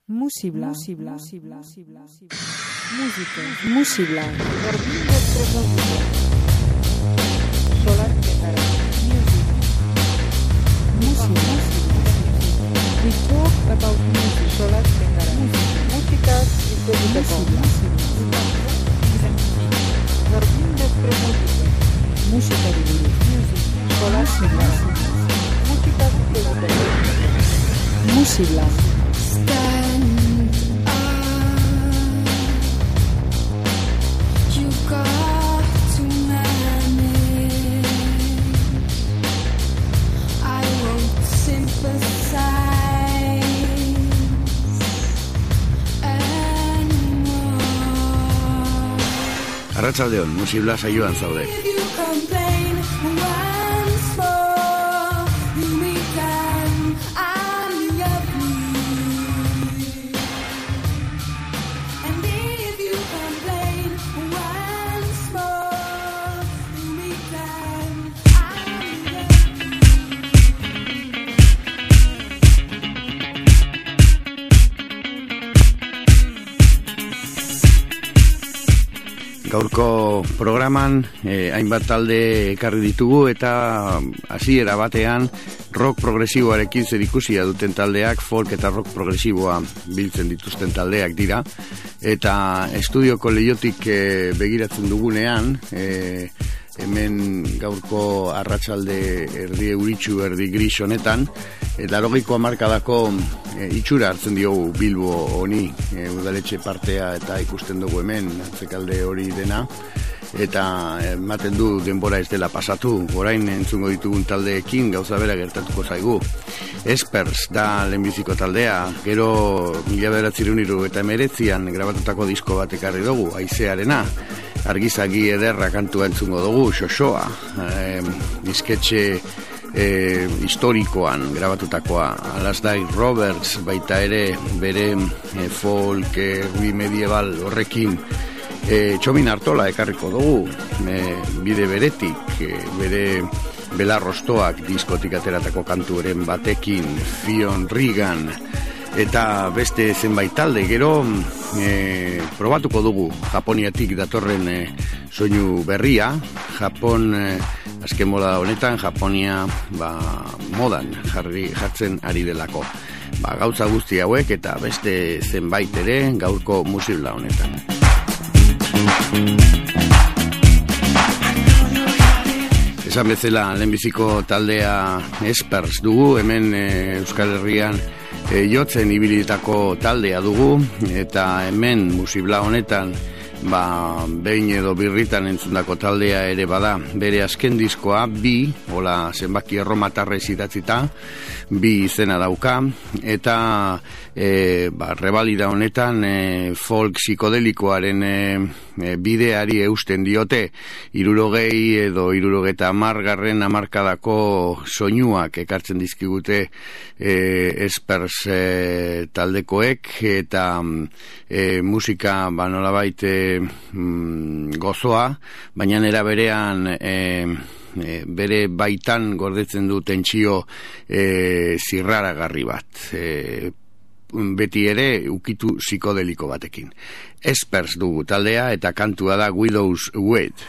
Musibla. Música. Musibla. Jardín de Tremolina. Solar Tegara. Música. We talk about music. Solar Tegara. Música y música. Jardín de Tremolina. Música de Solar Tegara. Música y Musibla. Stand up. You got to manage. I won't sympathize anymore. Arratsaldeon, Musibla saioan zaude. If you complain once more, you become Gaurko programan hainbat talde ekarri ditugu eta hasiera batean rock progresiboarekin zerikusia duten taldeak, folk eta rock progresiboa biltzen dituzten taldeak dira, eta estudioko leihotik begiratzen dugunean, hemen gaurko arratsalde erdi euritsu, erdi gris honetan, 80ko hamarkadako itxura hartzen diogu Bilbo honi, udaletxe partea eta ikusten dugu hemen atzekalde hori dena, eta ematen du denbora ez dela pasatu. Orain entzungo ditugun taldeekin gauza bera gertatuko zaigu. Espers da lehenbiziko taldea, gero 1979an grabatutako disko bat ekarri dugu, Haizearena, argizagi ederra kantua entzungo dugu, Xoxoa, disketxe historikoan grabatutakoa. Alasdair Roberts baita ere bere folk medieval horrekin Txomin Artola ekarriko dugu, bide beretik, bere belarrostoak diskotik ateratako kanturen batekin, Fion Regan eta beste zenbait talde. Gero probatuko dugu Japoniatik datorren soinu berria. Japon azken moda honetan, Japonia modan jartzen ari delako. Gauza guzti hauek eta beste zenbait ere gaurko Musibla honetan. Esan bezala lehenbiziko taldea Espers dugu, hemen Euskal Herrian jotzen ibilitako taldea dugu, eta hemen Musibla honetan behin edo birritan entzundako taldea ere bada. Bere azken diskoa hola zenbaki erromatarrez idatzita, 2 izena dauka, eta rebalida honetan folk psikodelikoaren bideari eusten diote. 60 edo 70 hamarkadako soinuak ekartzen dizkigute Espers taldekoek, eta musika nolabait gozoa, baina era berean bere baitan gordetzen du tentsio zirraragarri bat, beti ere ukitu psikodeliko batekin. Espers dugu taldea eta kantua da Widow's Weed.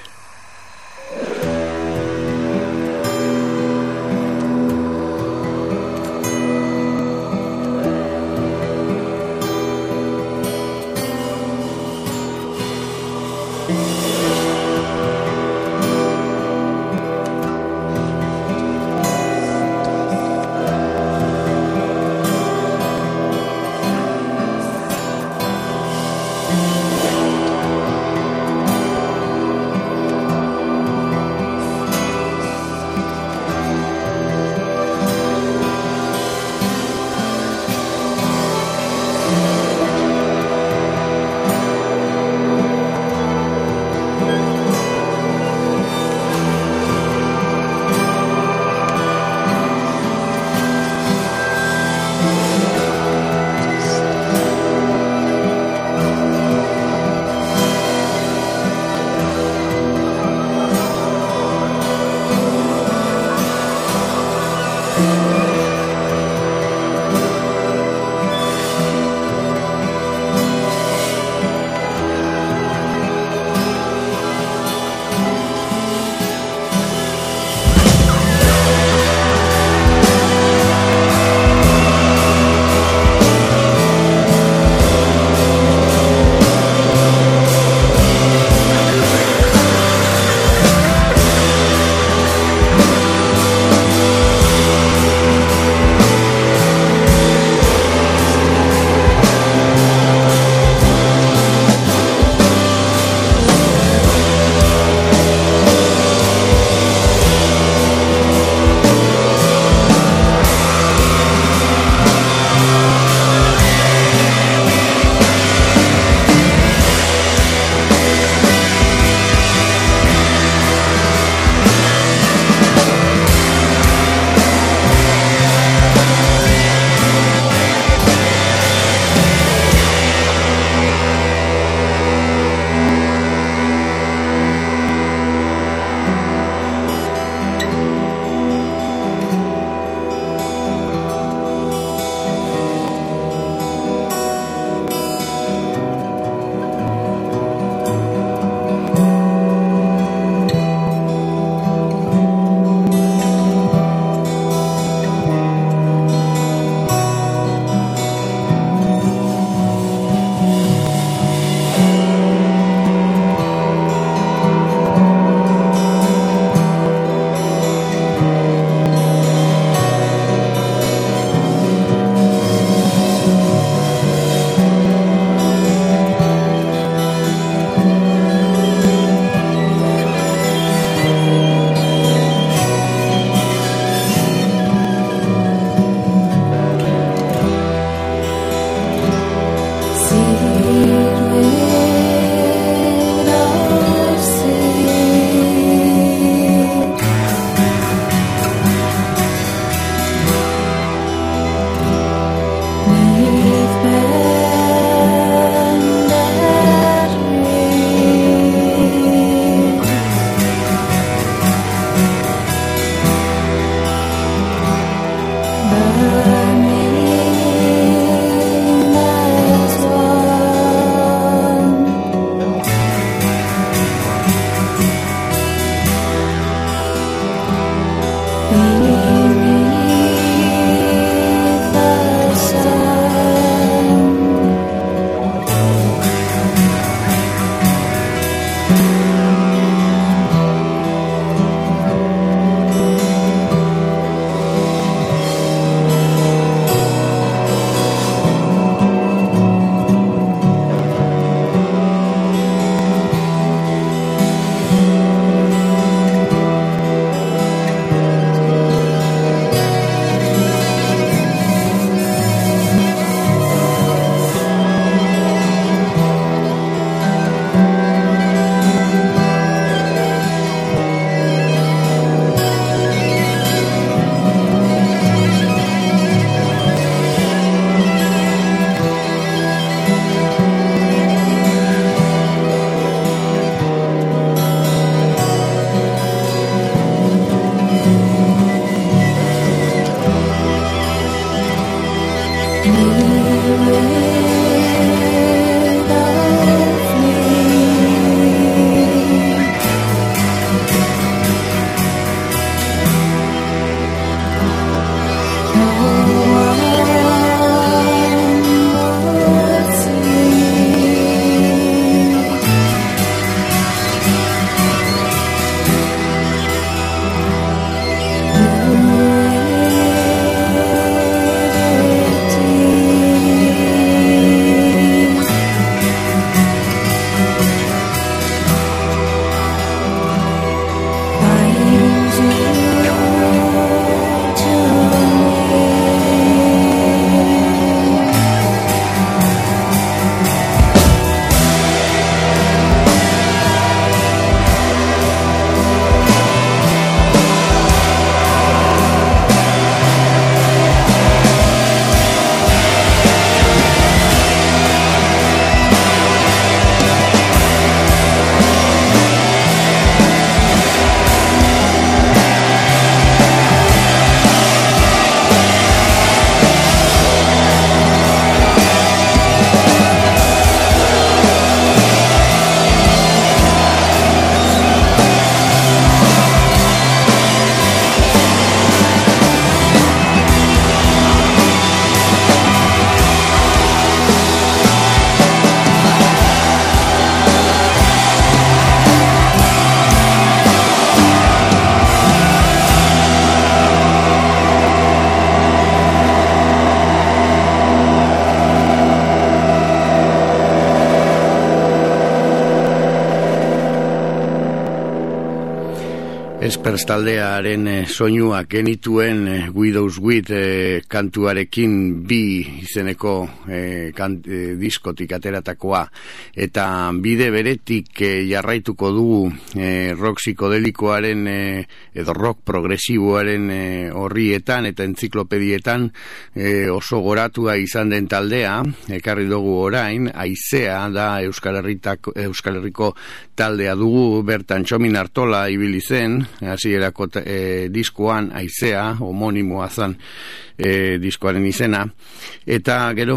Espers taldearen soinua genituen Widows With kantuarekin bi izeneko diskotik ateratakoa, eta bide beretik jarraituko dugu rock psikodelikoaren edo rock progresiboaren horrietan eta entziklopedietan oso goratua izan den taldea. Ekarri dugu orain, Haizea da Euskal Herriko taldea dugu, bertan Txomin Artola ibili zen, hasierako diskoan Haizea, homonimoa zen diskoaren izena, eta gero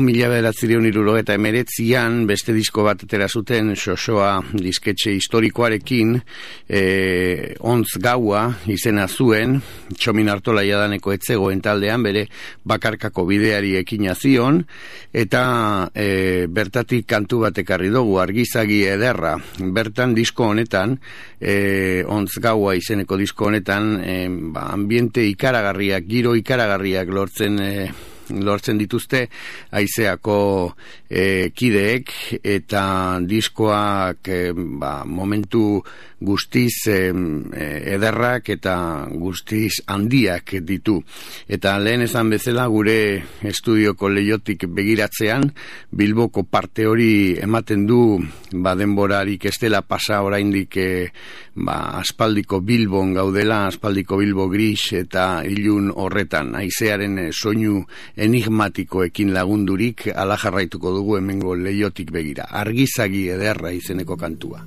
1979an beste disko bat atera zuten Xoxoa disketxe historikoarekin, Ontz gaua izena zuen. Txomin Artola jadaneko etzegoen taldean, bere bakarkako bideari ekina zion, eta bertatik kantu bat ekarri dugu, Argizagi ederra. Bertan disko honetan, Ontz gaua izeneko disko honetan, ambiente ikaragarriak, giro ikaragarriak lortzen dituzte Haizeako kideek, eta diskoak momentu guztiz ederrak eta guztiz handiak ditu. Eta lehen esan bezala, gure estudioko leiotik begiratzean Bilboko parte hori ematen du denborarik ez dela pasa oraindik aspaldiko Bilbon gaudela, aspaldiko Bilbo gris eta ilun horretan. Haizearen soinu enigmatikoekin lagundurik ala jarraituko dugu hemengo leiotik begira. Argizagi ederra izeneko kantua.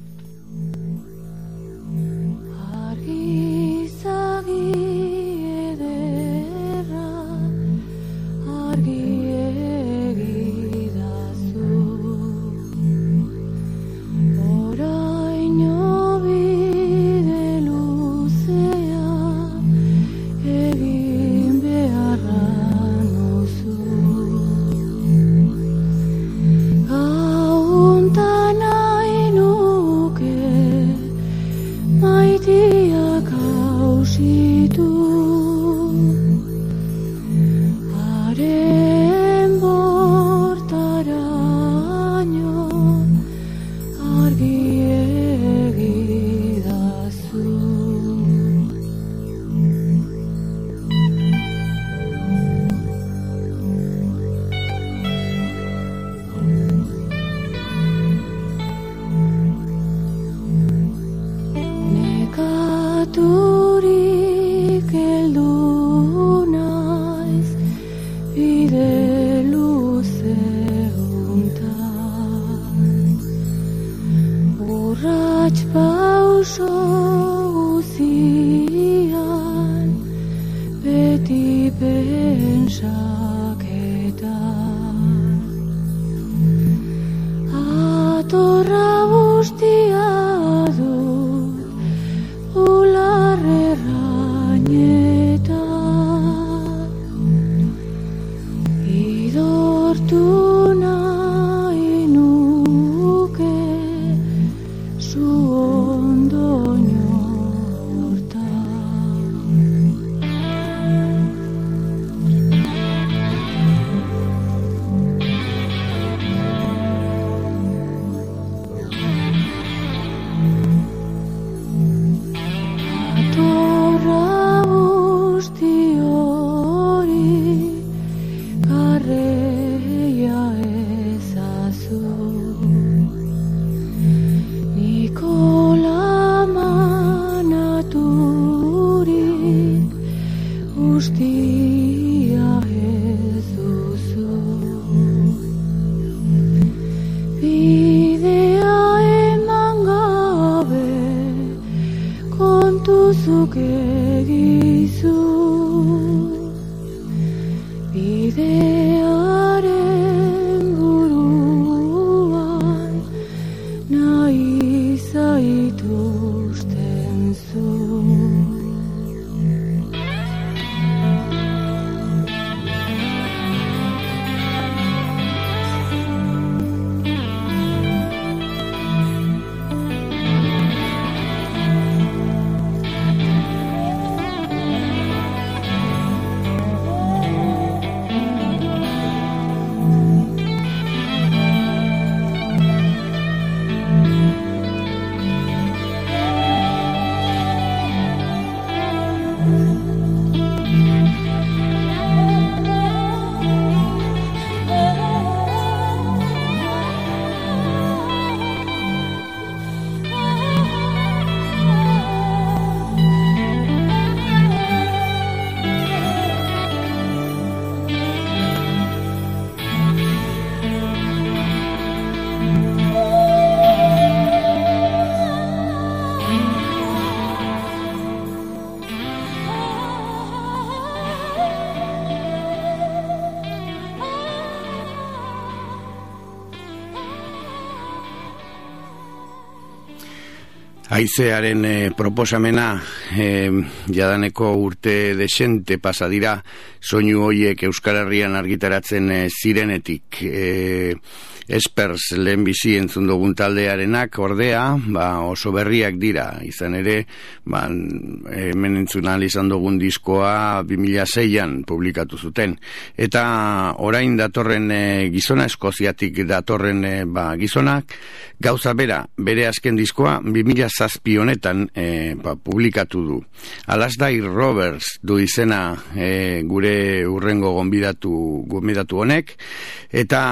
Haizearen proposamena jadaneko urte desente pasa dira soinu hoiek Euskal Herrian argitaratzen zirenetik. Espers lehenbizi entzun dugun taldearenak ordea, oso berriak dira. Izan ere, hemen entzun ahal izan dugun diskoa 2006an publikatu zuten. Eta orain datorren gizona, Eskoziatik datorren gizonak, gauza bere azken diskoa 2007 honetan publikatu du. Alasdair Roberts du izena gure urrengo gonbidatu honek, eta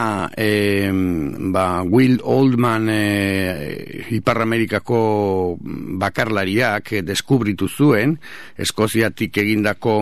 Will Oldman Ipar Amerikako bakarlariak deskubritu zuen Eskoziatik egindako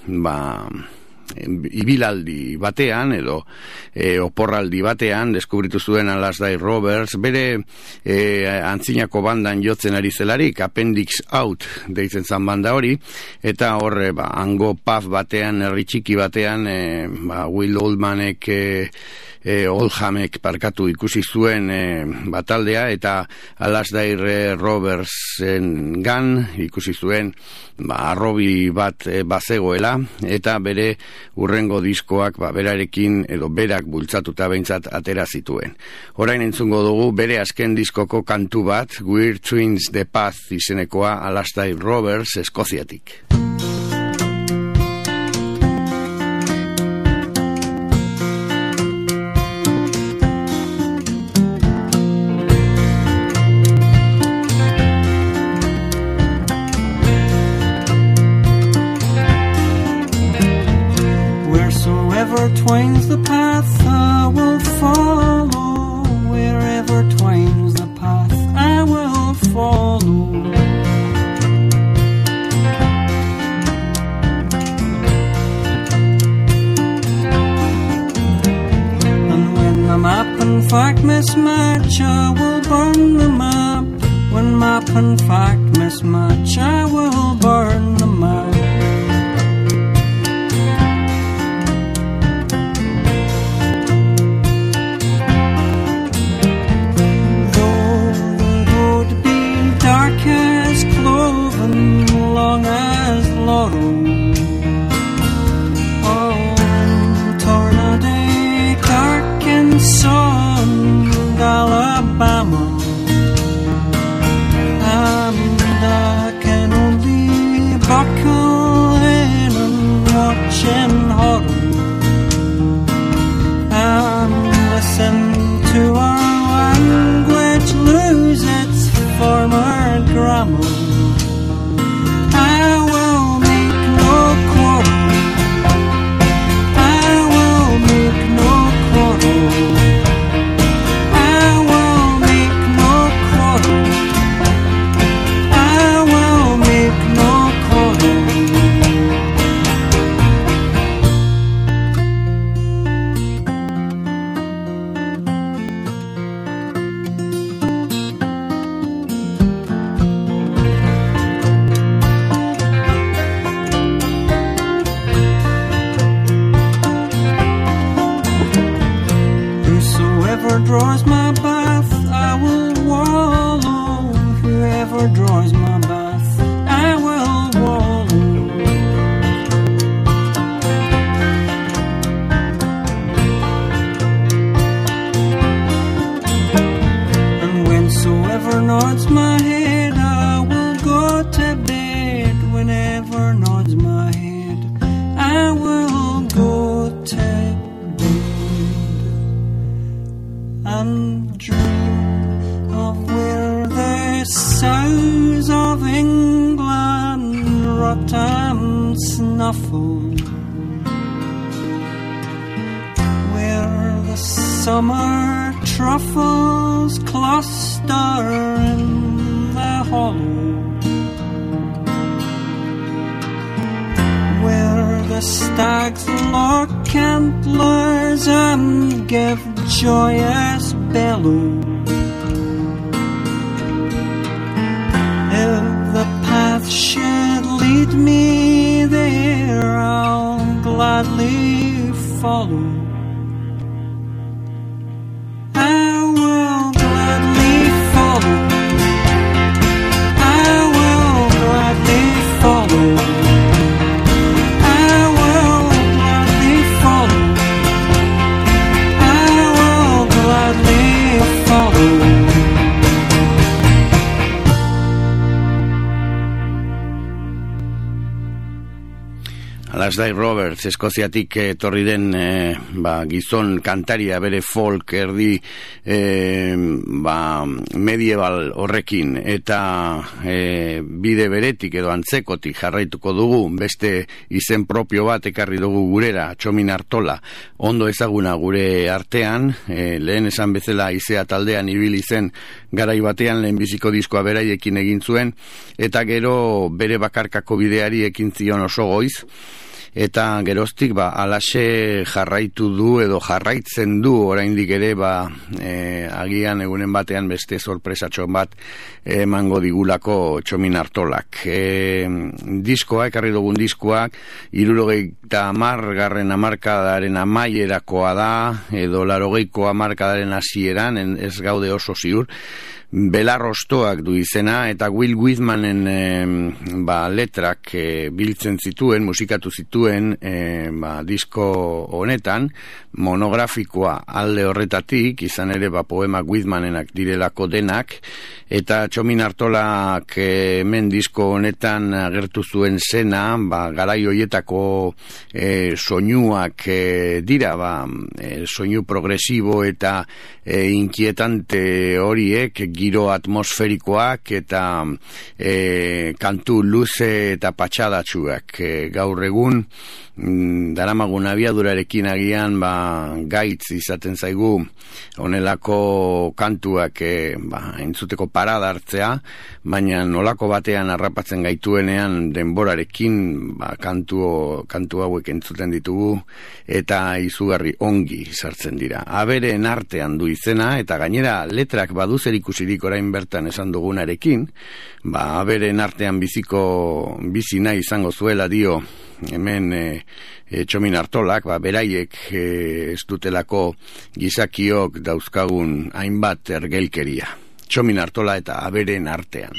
ibilaldi batean edo oporraldi batean deskubritu zuen Alasdair Roberts bere antzinako bandan jotzen ari zelarik, Appendix Out deitzen zan banda hori, eta horre hango pub batean, herri txiki batean Will Oldmanek Oldhamek parkatu ikusi zuen bataldea, eta Alasdair Robertsen gan ikusi zuen arrobi bat bazegoela, eta bere urrengo diskoak berarekin edo berak bultzatuta behintzat atera zituen. Orain entzungo dugu bere azken diskoko kantu bat, We're Twins The Path izenekoa, Alasdair Roberts Eskoziatik. Twain's the path I will follow. Wherever twain's the path I will follow. And when the map and fact mismatch, I will burn the map. When map and fact mismatch, I will burn the map. Long as laurel, tornado, dark and sun, Alabama, and I can only buckle in and watch and huddle and listen to our language lose its former grammar. Draws my bath, I will wallow. Whoever draws my bath, I will wallow. And whensoever nods my head, I will go to bed. Whenever nods my head, I will go to bed. And dream of where the sows of England rot and snuffle, where the summer truffles cluster in the hollow, where the stags lock antlers and give joyous bellow. If the path should lead me there, I'll gladly follow. I will gladly follow. Alasdair Roberts, Eskoziatik etorri den gizon kantaria, bere folk erdi medieval horrekin, eta bide beretik edo antzekotik jarraituko dugu, beste izen propio bat ekarri dugu gurera, Txomin Artola, ondo ezaguna gure artean, lehen esan bezala Izea taldean ibili zen garai batean lehenbiziko diskoa beraiekin egin zuen, eta gero bere bakarkako bideari ekin zion oso goiz, eta geroztik alaxe jarraitu du edo jarraitzen du oraindik ere agian egunen batean beste sorpresatxo bat emango digulako Txomin Artolak. Diskoa, ekarri dugun diskoak 70. hamarkadaren amaierakoa da, edo 80. hamarkadaren hasieran, ez gaude oso ziur. Belarrostoak du izena, eta Will Whitmanen letrak biltzen zituen, musikatu zituen disko honetan, monografikoa alde horretatik, izan ere poema Whitmanenak direlako denak, eta Txomin Artolak hemen disko honetan agertu zuen zena, garai hoietako soinuak dira, soinu progresibo eta inquietante horiek, giro atmosferikoak eta kantu luze eta patxadatsuak. Gaur egun daramagun abiadurarekin agian gaitz izaten zaigu honelako kantuak entzuteko parada hartzea, baina nolako batean harrapatzen gaituenean denborarekin kantu hauek entzuten ditugu eta izugarri ongi sartzen dira. Aberen artean du izena, eta gainera letrak badu zerikusirik orain bertan esan dugunarekin, aberen artean bizi nahi izango zuela dio hemen Txomin Artolak, beraiek ez dutelako gizakiok dauzkagun hainbat ergelkeria. Txomin Artola eta aberen artean.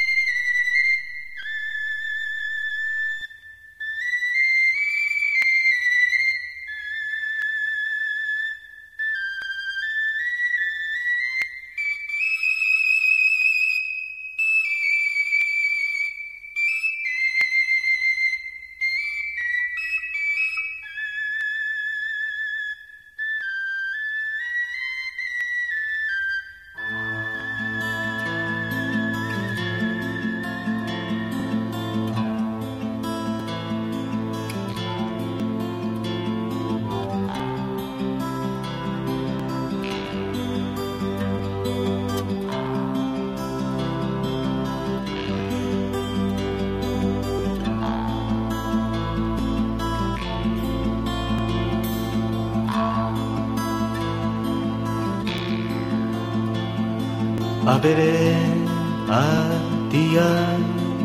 Aberen artian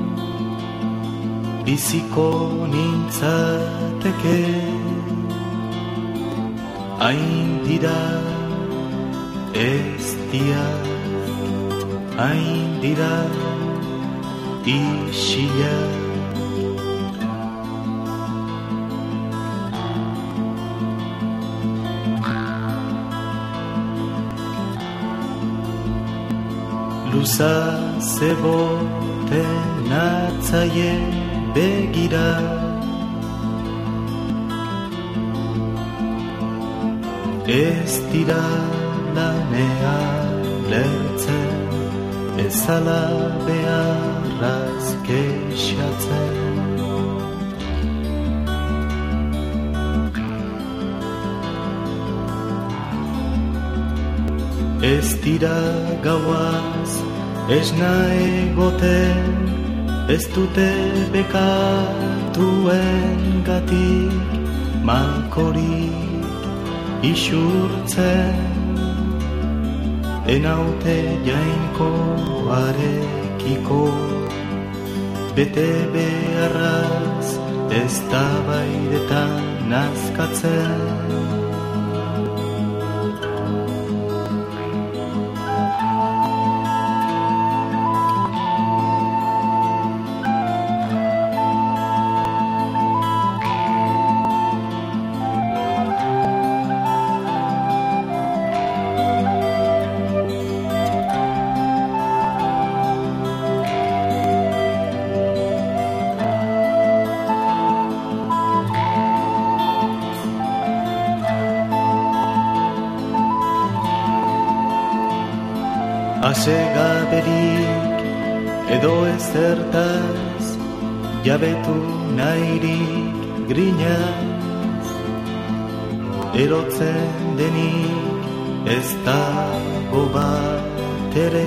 biziko nintzateke, hain dira ez dia, hain dira isila. Luza zeboten atzaie begira, ez dira lanea lertzen, ezala beharraz kexatzen. Ez dira gauaz esna egoten, ez dute bekatuen gatik malkorik isurtzen. Enaute jainkoarekiko bete beharraz ez da baidetan nazkatzen. Asegaberik edo ezertaz, jabetu nahirik grinaz, erotzen denik ez dago bat ere.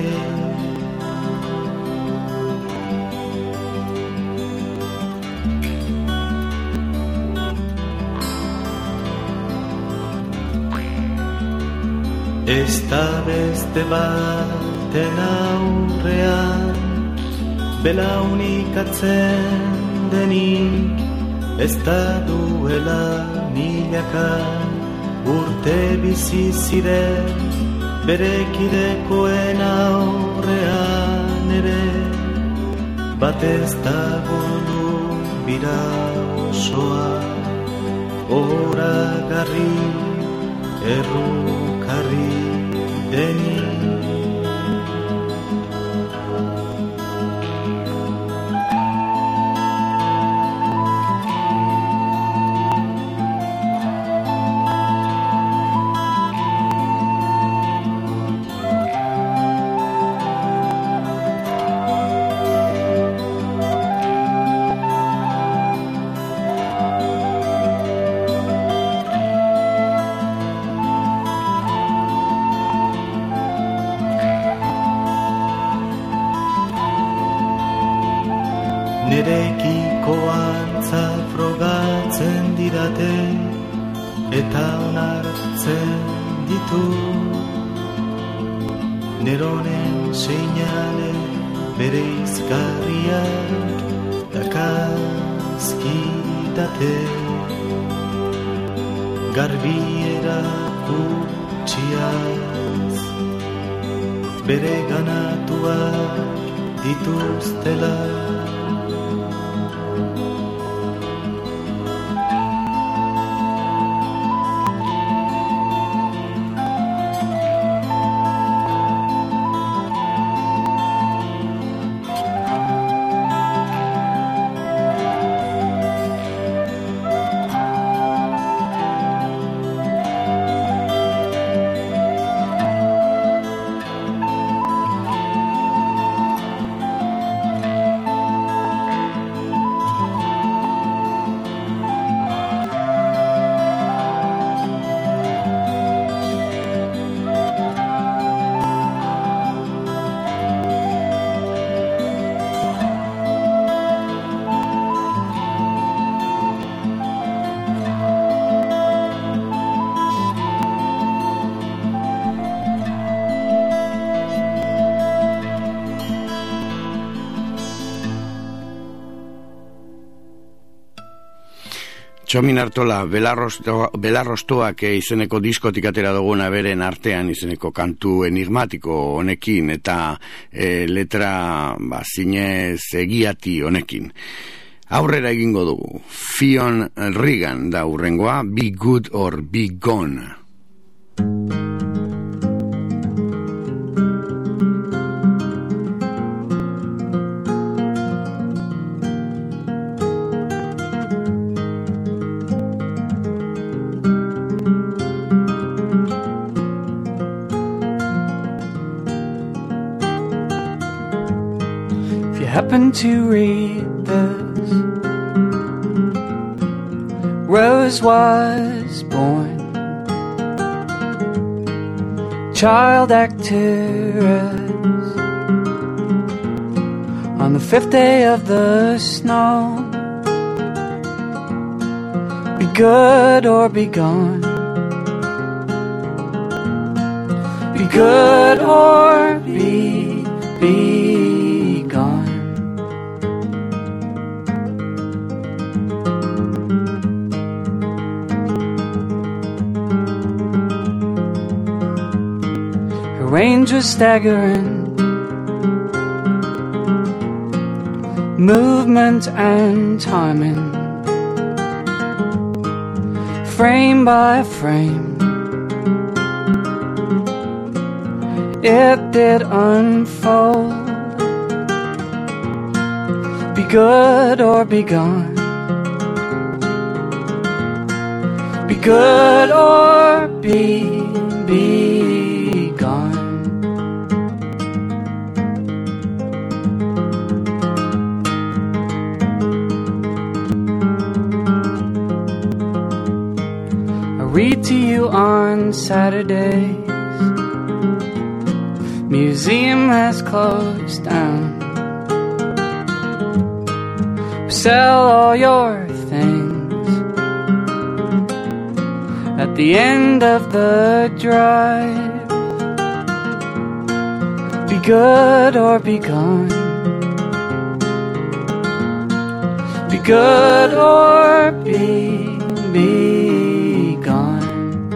Ez da beste baten aurrean, belaunikatzen denik, ez da duela milaka urte bizi ziren, bere kidekoen aurrean ere, bat ez dago bira osoa, oragarri errukarri denik. Nerekiko antza frogatzen didate eta onartzen ditu, neronen seinale bere izgarriak dakazkidate, garbiera gutxiaz bere ganatuak dituztela. Txomin Artola, Belarrostoak izeneko diskotik atera duguna beren artean izeneko kantu enigmatiko honekin eta letra zinez egiati honekin. Aurrera egingo dugu. Fionn Regan da hurrengoa, Be Good or Be Gone. Happen to read this, Rose was born, child actress, on the 5th day of the snow. Be good or be gone, be good or be gone. Range was staggering, movement and timing, frame by frame, it did unfold. Be good or be gone, be good or be gone. on Saturdays. Museum has closed down. Sell all your things at the end of the drive. Be good or be gone. Be good or be gone.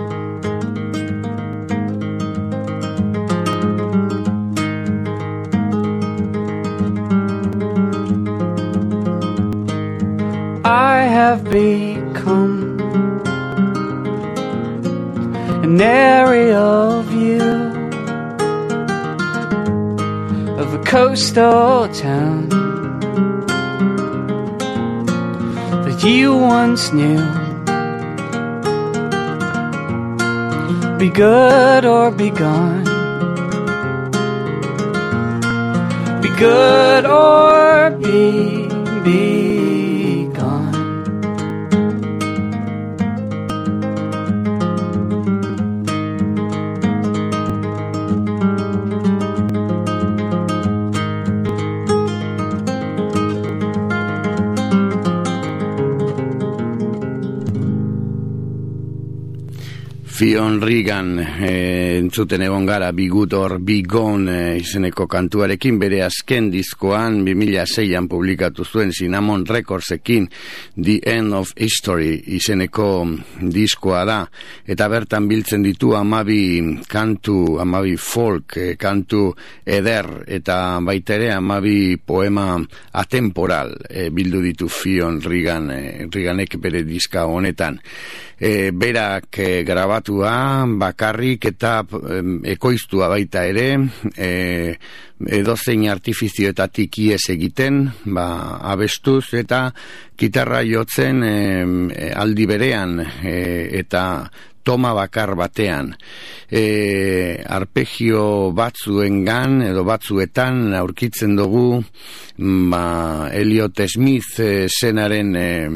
I have become an aerial view of a coastal town that you once knew. Be good or be gone. Be good or be gone. Fionn Regan entzuten egon gara Be Good or Be Gone izeneko kantuarekin, bere azken diskoan 2006an publikatu zuen Cinnamon Recordsekin The End of History izeneko diskoa da, eta bertan biltzen ditu 12 kantu, 12 folk kantu eder, eta baita ere 12 poema atemporal bildu ditu Fionn Reganek bere diska honetan. Berak grabatua bakarrik eta ekoiztua baita ere, edozein artifizioetatik ies egiten, abestuz eta gitarra jotzen aldi berean eta toma bakar batean. Arpegio batzuengan edo batzuetan aurkitzen dugu Elliot Smith zenaren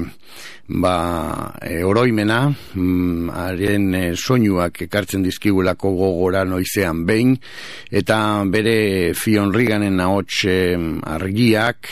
oroimena, haren soinuak ekartzen dizkigulako gogora noizean behin, eta bere Fionn Reganen ahots argiak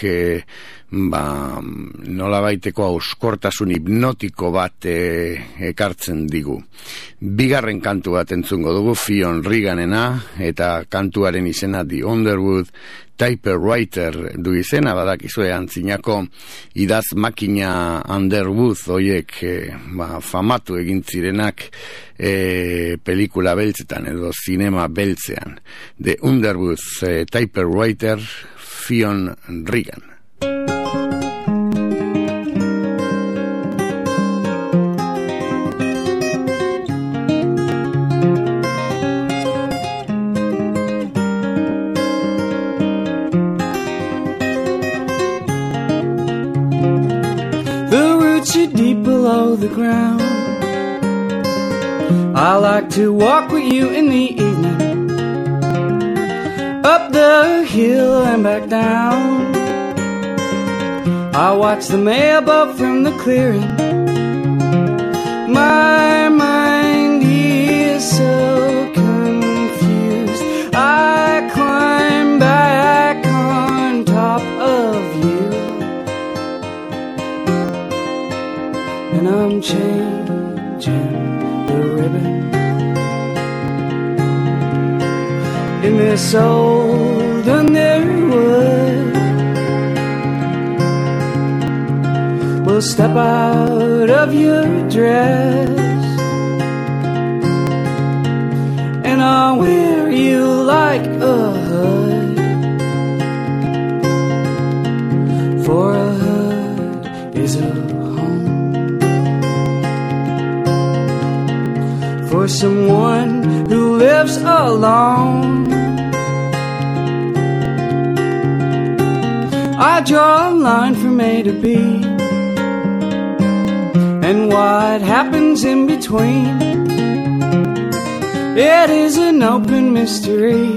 nolabaiteko auskortasun hipnotiko bat ekartzen digu. Bigarren kantu bat entzungo dugu Fionn Reganena, eta kantuaren izena The Underwood Typewriter du izena, badakizue antzinako idaz makina Underwood hoiek famatu egin zirenak pelikula beltzetan edo zinema beltzean. The Underwood Typewriter, Fionn Regan. Deep below the ground, I like to walk with you in the evening, up the hill and back down. I watch the mailboat from the clearing. My mind is so confused. I climb back on top of you, and I'm changing the ribbon in this old Underwood. We'll step out of your dress, and I'll wear you like a hood, for a hood is a for someone who lives alone. I draw a line from A to B, and what happens in between, it is an open mystery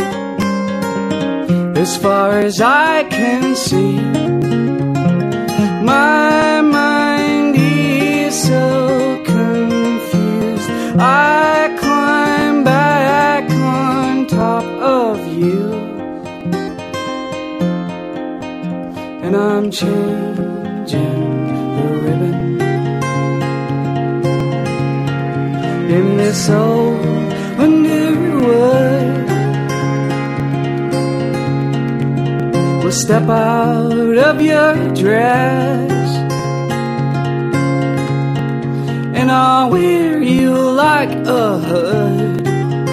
as far as I can see. My mind is so I and I'm changing the ribbon in this old Underwood. Well, step out of your dress and I'll wear you like a hood.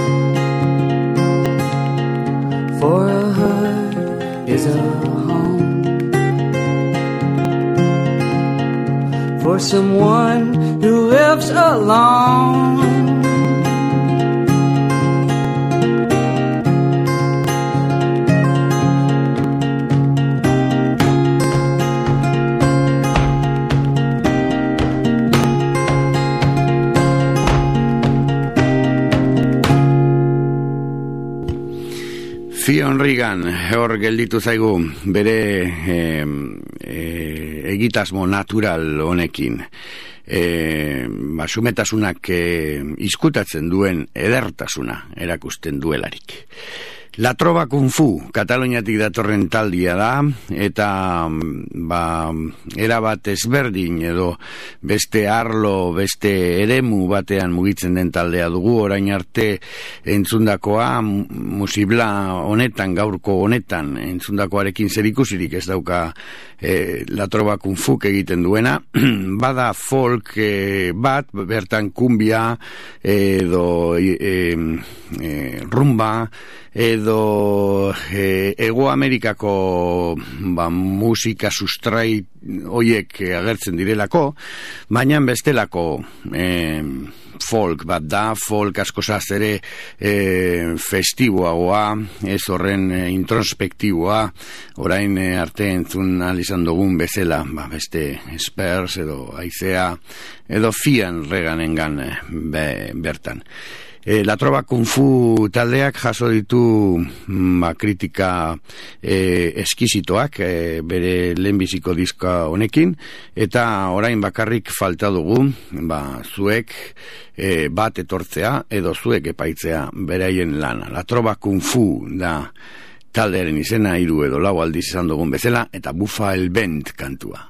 For a hood is a home for someone who lives alone. Fionn Regan, hor gelditu zaigu bere egitasmo natural honekin. Sumetasunak izkutatzen duen edertasuna erakusten duelarik. La Trova Kung Fu, Kataluniatik datorren taldia da, eta erabat ezberdin edo beste arlo, beste eremu batean mugitzen den taldea dugu, orain arte entzundakoa, musibla honetan, gaurko honetan, entzundakoarekin zerikusirik ez dauka La Trova Kung Fu egiten duena, bada folk bat, bertan kumbia edo rumba, edo Hego Amerikako musika sustrai hoiek agertzen direlako, baina bestelako folk bat da, folk askozaz ere festiboagoa, ez horren introspektiboa, orain arte entzun izan dugun bezala, beste Spurs edo Aizea edo Fionn Reganengan bertan. La Trova Kung Fu taldeak jaso ditu kritika eskizitoak bere lehenbiziko diska honekin, eta orain bakarrik falta dugu zuek bat etortzea edo zuek epaitzea beraien lana. La Trova Kung Fu da taldearen izena, 3 edo 4 aldiz izan dugun bezala, eta Bufa el Vent kantua.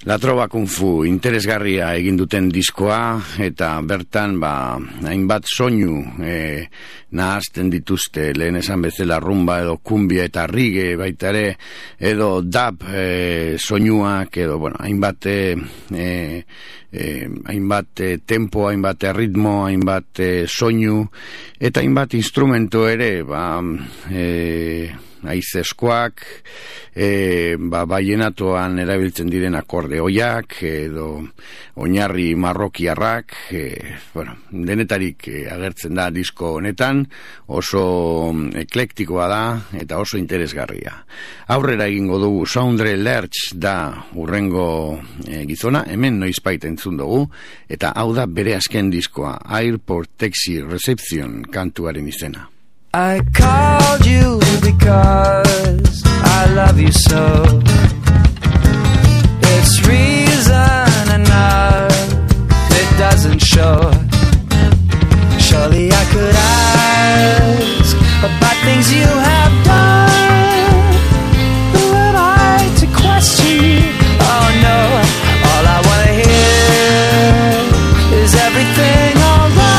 La Trova Kung Fu interesgarria egin duten diskoa, eta bertan hainbat soinu nahazten dituzte, lehen esan bezala rumba edo kumbia eta reggae baita ere, edo dub soinuak, edo hainbat tempo, hainbat ritmo, hainbat soinu, eta hainbat instrumento ere, aizeskoak, baienatoan erabiltzen diren akordeoiak, edo oinarri marrokiarrak, denetarik agertzen da disko honetan, oso eklektikoa da, eta oso interesgarria. Aurrera egingo dugu, Sondre Lerch da urrengo gizona, hemen noizbait entzun dugu, eta hau da bere azken diskoa, Airport Taxi Reception kantuaren izena. I called you because I love you so. It's reason enough, it doesn't show. Surely I could ask about things you have done. Who am I to question you? Oh no, all I wanna hear is everything alright.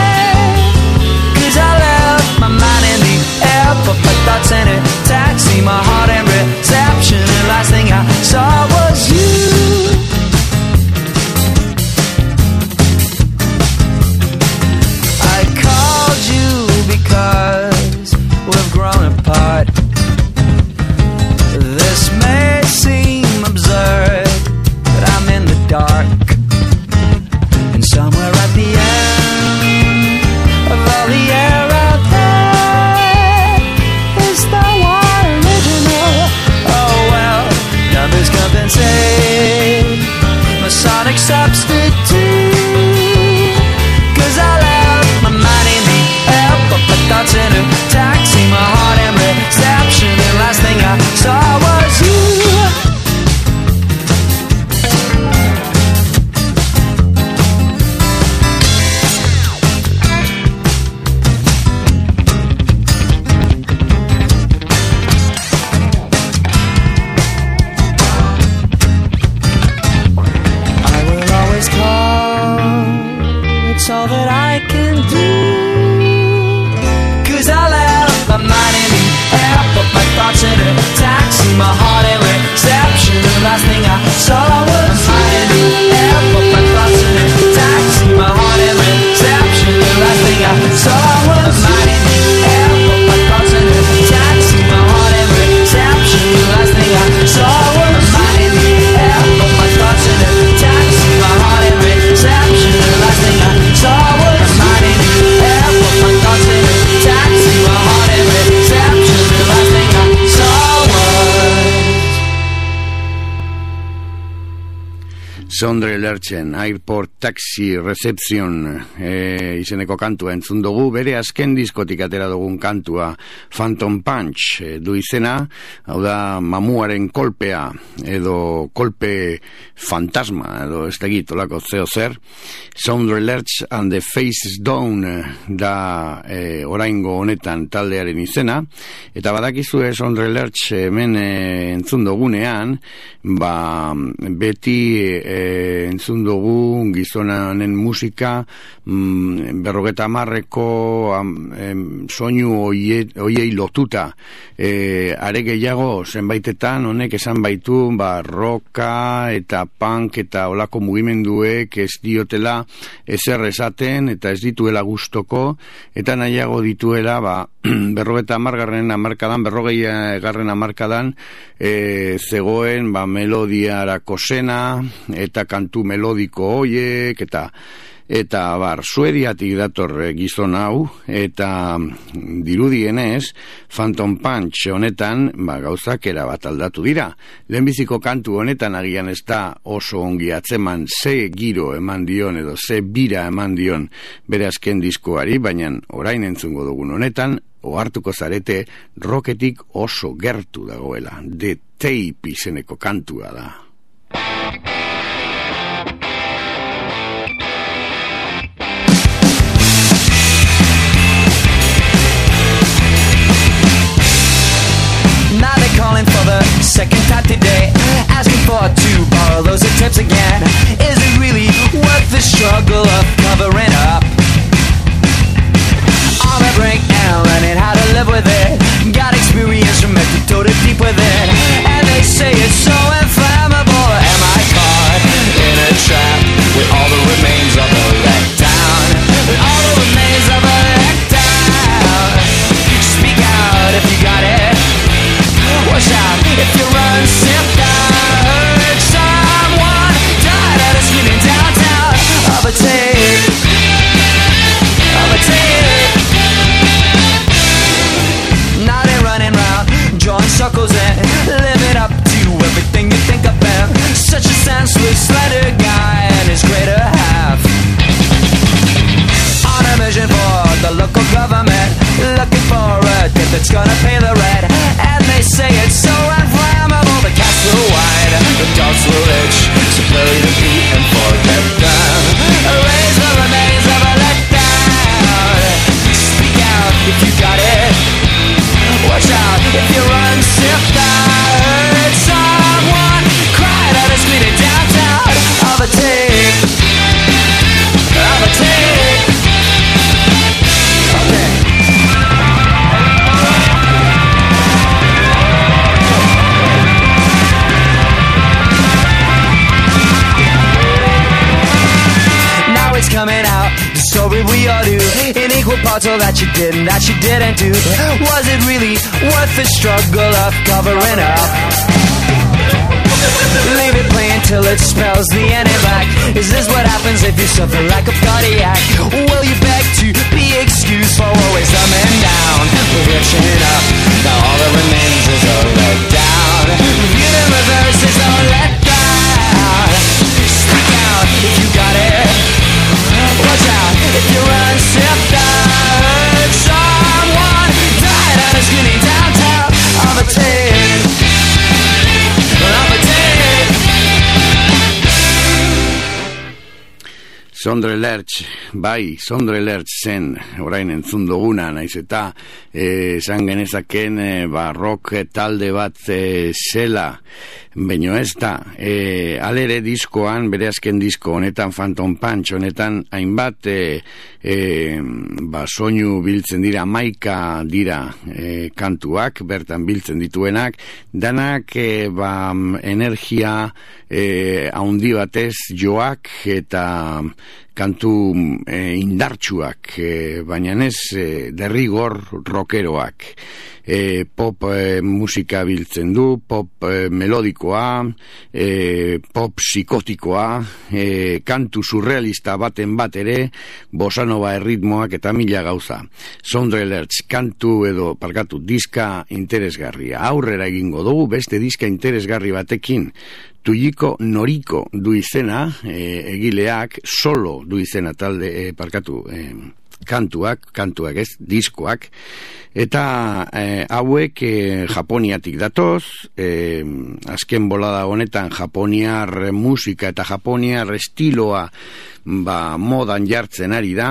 Put my thoughts in a taxi, my heart in reception, and last thing I saw was you. I called you because we've grown apart. This may seem absurd, but I'm in the dark, and somewhere at the end of all the air out there, numbers compensate my sonic substitute. 'Cause I left my mind in the air, put my thoughts in a taxi, my heart in reception, and last thing I saw was you. It's all that I can do. 'Cause I left my mind in the air, put my thoughts in a taxi, my heart in reception, the last thing I saw was my mind in the air, put my thoughts in a taxi, my heart in reception, the last thing I saw was my mind in the air, put my thoughts in a taxi, my heart in reception, the last thing I saw was my mind in the air, put my thoughts in a taxi, my heart in reception, the last thing I saw was my mind in the air, put my thoughts in a taxi, my heart in reception, the last thing I saw was. Sondre Lerchen, Airport Taxi Reception izeneko kantua entzun dugu, bere azken diskotik atera dugun kantua Phantom Punch du izena, hau da mamuaren kolpea edo kolpe fantasma edo ez tegit olako zeo zer. Sondre Lerch and the Faces Down da oraingo honetan taldearen izena, eta badakizue Sondre Lerch hemen entzun dugunean, beti entzun dugu gizonanen musika 50ko soinu hoiei lotuta, are gehiago zenbaitetan honek esan baitu roka eta punk eta olako mugimenduek ez diotela ezer esaten eta ez dituela gustoko, eta nahiago dituela 50garren hamarkadan zegoen melodiarako zena eta kantu melodiko hoiek eta Suediatik dator gizon hau, eta dirudienez Phantom Punch honetan gauzak erabat aldatu dira. Lehenbiziko kantu honetan agian ez da oso ongi atzeman ze giro eman dion edo ze bira eman dion bere azken diskoari, baina orain entzungo dugun honetan ohartuko zarete rocketik oso gertu dagoela. The Tape izeneko kantua da. Now they're calling for the second time today, asking for to borrow those that's gonna pay the rent. And they say it's so inflammable, the cats will whine, the dogs will itch, so play the beat and forget them. Erase the remains of a letdown. Speak out if you got it. Watch out if you run, sift out. Heard someone cried at a screen in downtown of a tape, of a tape. Okay. Now it's coming out, the story we all do, in equal parts all that you did and that you didn't do. Was it really worth the struggle of covering up? Leave it playing till it spells the end in black. Is this what happens if you suffer like a cardiac? Will you beg to be excused for always dumbing down, for reaching up? Now all that remains is a letdown. Viewed in reverse is a letdown. Speak out if you got it. Watch out if you run, sift out. Someone died on a skinny downtown of a tape, of a tape. Sondre Lerch, bai, Sondre Lerch zen, orain entzun duguna, naiz eta esan genezaken rock talde bat zela, baino ez da, alere diskoan, bere azken disko honetan, Phantom Punch honetan, hainbat soinu biltzen dira, 11 dira kantuak, bertan biltzen dituenak, danak energia haundi batez joak eta kantu indartsuak, baina ez derrigor rockeroak. Pop musika biltzen du, pop melodikoa, pop psikotikoa, kantu surrealista baten bat ere, bossa nova erritmoak eta mila gauza. Sondre Lerch, kantu edo, parkatu, diska interesgarria. Aurrera egingo dugu, beste diska interesgarri batekin, Tuiko Noriko du izena, egileak, solo du izena talde, kantuak ez, diskoak, eta hauek Japoniatik datoz, azken bolada honetan japoniar musika eta japoniar estiloa modan jartzen ari da,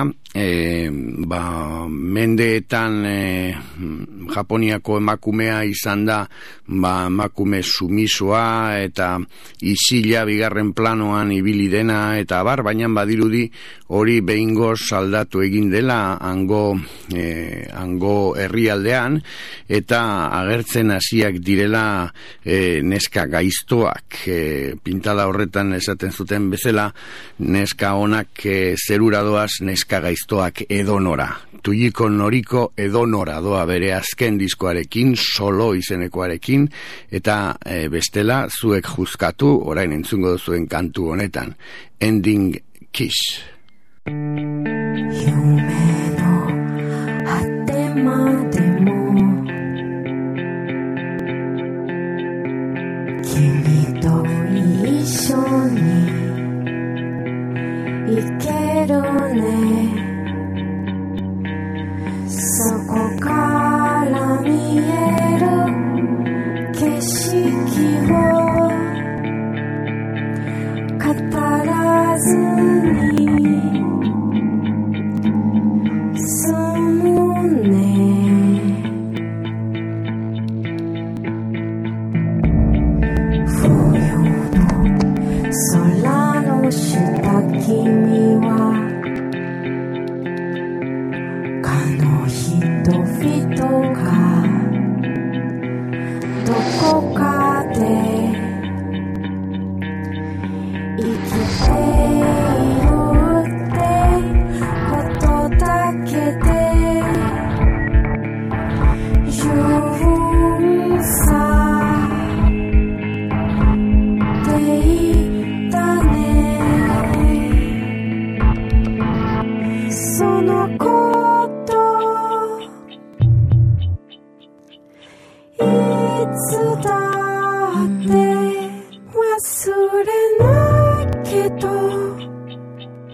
mendeetan Japoniako emakumea izan da emakume sumisoa eta isila bigarren planoan ibili dena eta baina badirudi hori behingoz aldatu egin dela hango herrialdean eta agertzen hasiak direla neska gaiztoak, pintada horretan esaten zuten bezala, neska onak zerura doaz, neska gaiztoak edonora. Tuiko Noriko edonora doa bere azken diskoarekin, solo izenekoarekin, eta bestela zuek juzkatu, orain entzungo duzuen kantu honetan, Ending Kiss. 夢の果てまでも君と一緒に行けるねそこから見える景色を語らずに済むね冬の空の下君は人々がどこかで生きているってことだけで十分さって言ったねそのこといつだって忘れないけど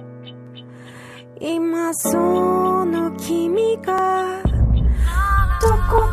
今その君がどこか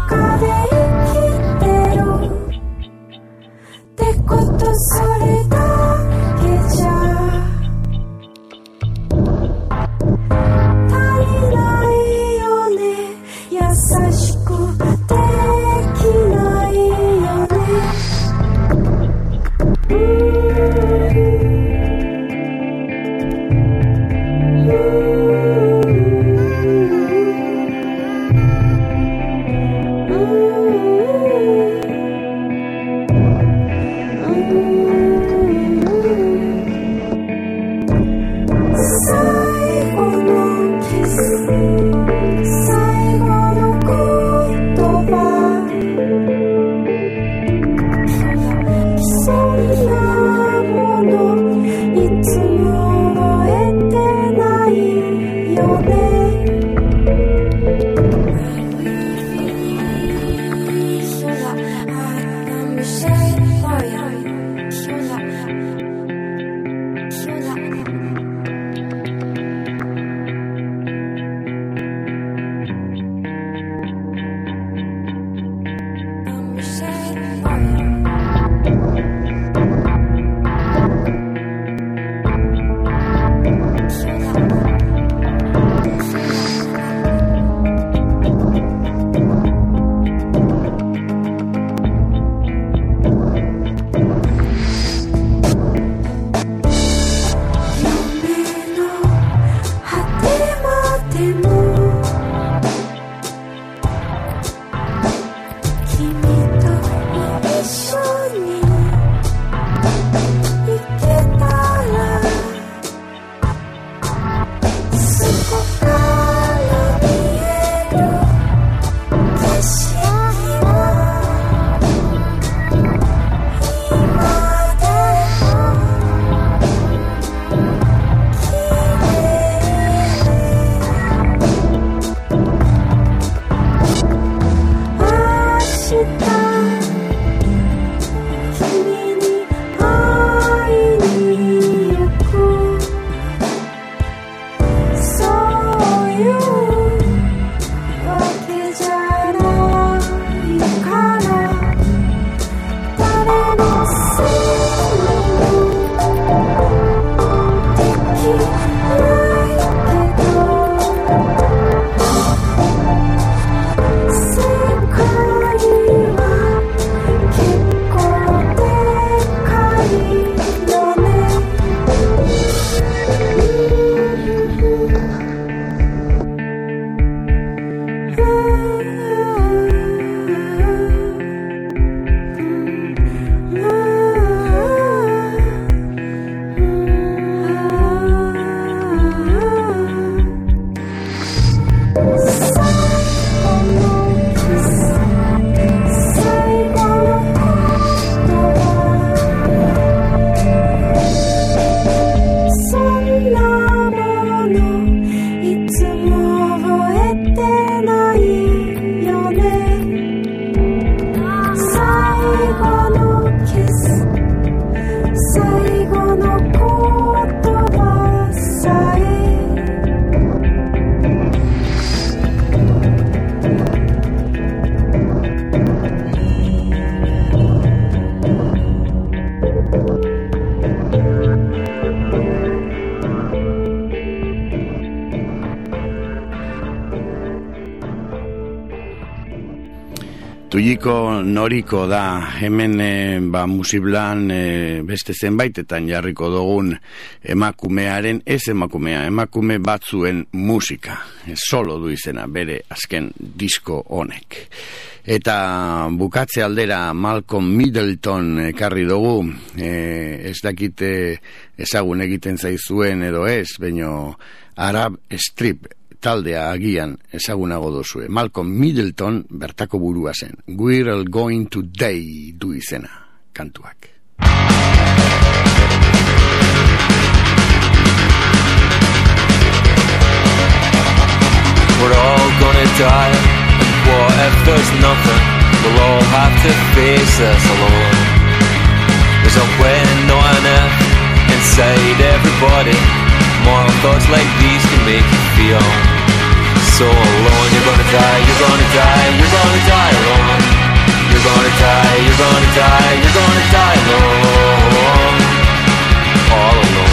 Tuiko noriko da hemen musiblan beste zenbaitetan jarriko dugun emakumearen ez emakume batzuen musika. Solo du izena bere azken disko honek. Eta bukatze aldera Malcolm Middleton ekarri dugu, ez dakite ezagun egiten zaizuen edo ez, baino Arab Strip taldea agian ezagunago duzue. Malcolm Middleton bertako burua zen. We're all going to die du izena kantuak. We're all gonna die, and what if there's nothing? We'll all have to face this alone. There's a when, not an if, inside everybody. More thoughts like these can make you feel so alone. You're gonna die, you're gonna die, you're gonna die alone. You're gonna die, you're gonna die, you're gonna die alone. All alone.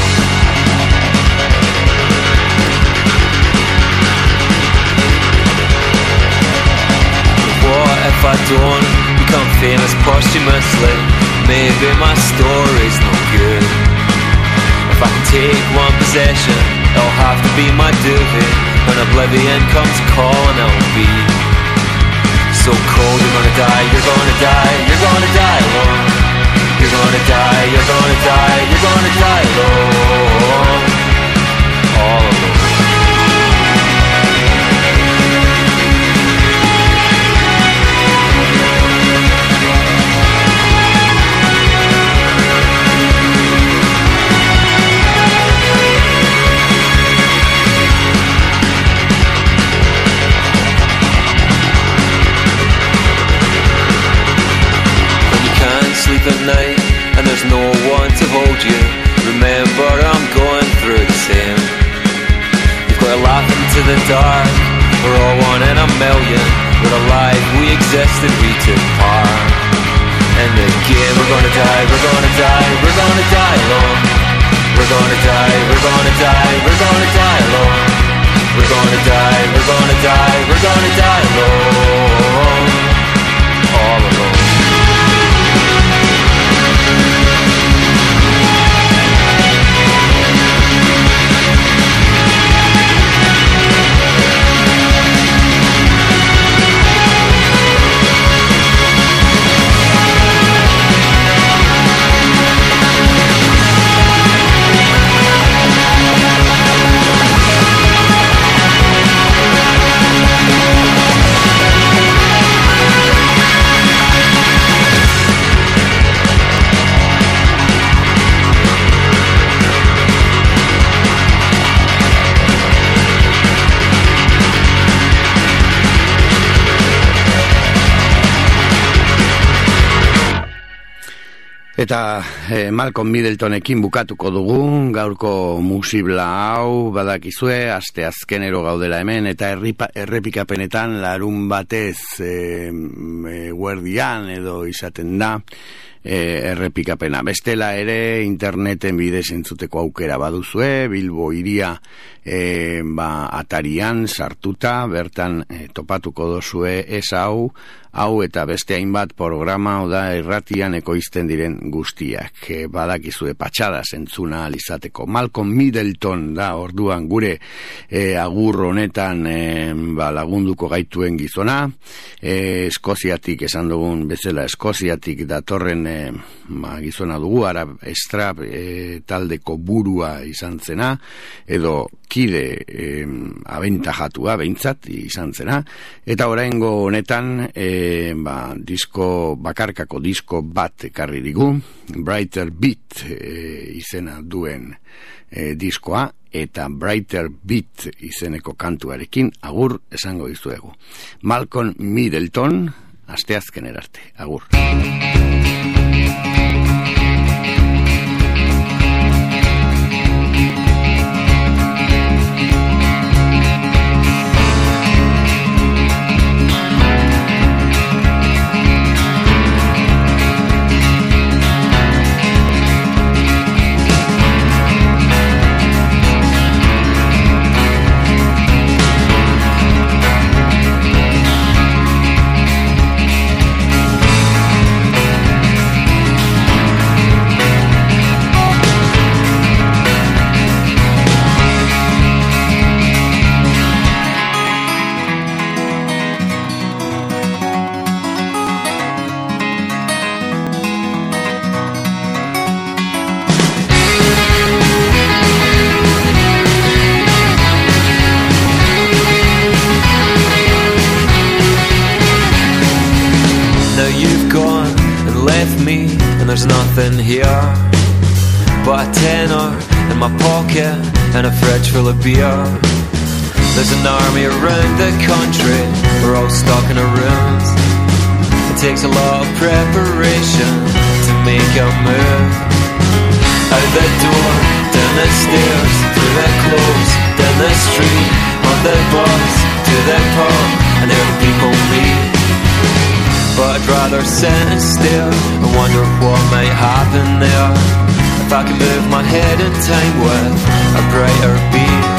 What if I don't become famous posthumously? Maybe my story's no good. If I can take one possession, it'll have to be my duvet. When oblivion comes calling, I'll be so cold. You're gonna die, you're gonna die, you're gonna die alone. You're gonna die, you're gonna die, you're gonna die alone. All alone. Sleep at night and there's no one to hold you. Remember I'm going through the same. You've got to laugh into the dark. We're all one in a million. We're alive, we existed, we took part. And again we're gonna die, we're gonna die, we're gonna die alone. We're gonna die, we're gonna die, we're gonna die alone. We're gonna die, we're gonna die, we're gonna die alone. All alone. Eta Malcolm Middletonekin bukatuko dugu, gaurko musibla hau, badakizue, aste azkenero gaudela hemen, eta errepikapenetan larun batez guerdian edo izaten da errepikapena. Bestela ere interneten bidez entzuteko aukera baduzue, Bilbo hiria atarian sartuta, bertan topatuko dozue ez hau eta beste hainbat programa da irratian ekoizten diren guztiak. Badakizue patxadas entzuna alizateko. Malcolm Middleton da orduan gure agur honetan lagunduko gaituen gizona. Eskoziatik esan dugun bezala, Eskoziatik datorren gizona dugu, Arab Strap taldeko burua izan zena, edo kide abentajatua behintzat izan zena, eta oraingo honetan bakarkako disko bat ekarri digu, Brighter Beat izena duen diskoa, eta Brighter Beat izeneko kantuarekin agur esango dizuegu. Malcolm Middleton, asteazkener arte, agur. There's nothing here but a tenner in my pocket and a fridge full of beer. There's an army around the country, we're all stuck in our rooms. It takes a lot of preparation to make a move. Out the door, down the stairs, through the clothes, down the street, on the bus, to the pub, and there the people meet. But I'd rather sit still and wonder what might happen there if I could move my head in time with a brighter beat.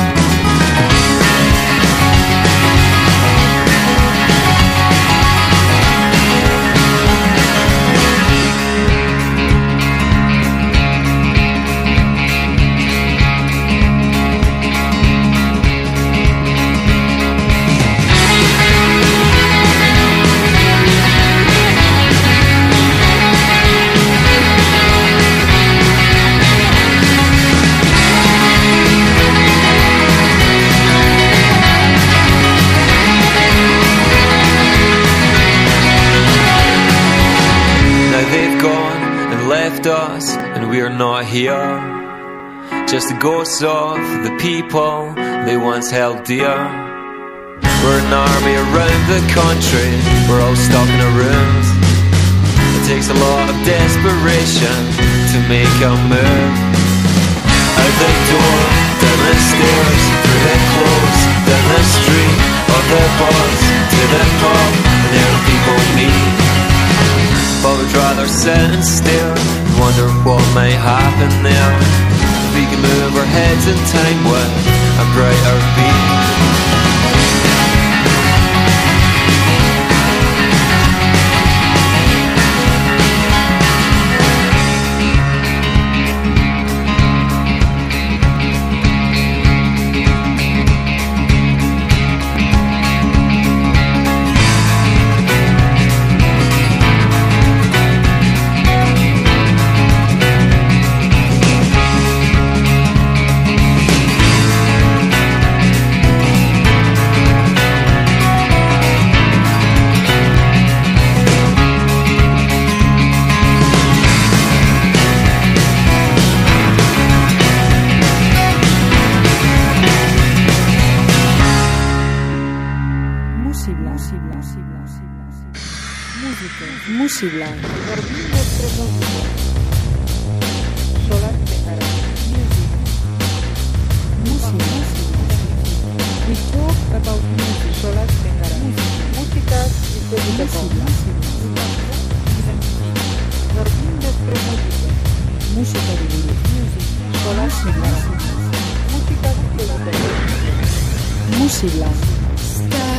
Us, and we're not here, just the ghosts of the people they once held dear. We're an army around the country, we're all stuck in our rooms. It takes a lot of desperation to make a move. Out the door, down the stairs, through the clothes, down the street, or the bus, to the pub, and there the people meet. But we'd rather sit still and wonder what might happen there if we could move our heads in time with a brighter beat. Musibla. Dormir nuestros ojos. Solar Tehara. Music. We talk about music. Solar Tehara. Música y televisión. Dormir nuestros ojos. Música y televisión. Solar Tehara. Música y televisión. Musibla.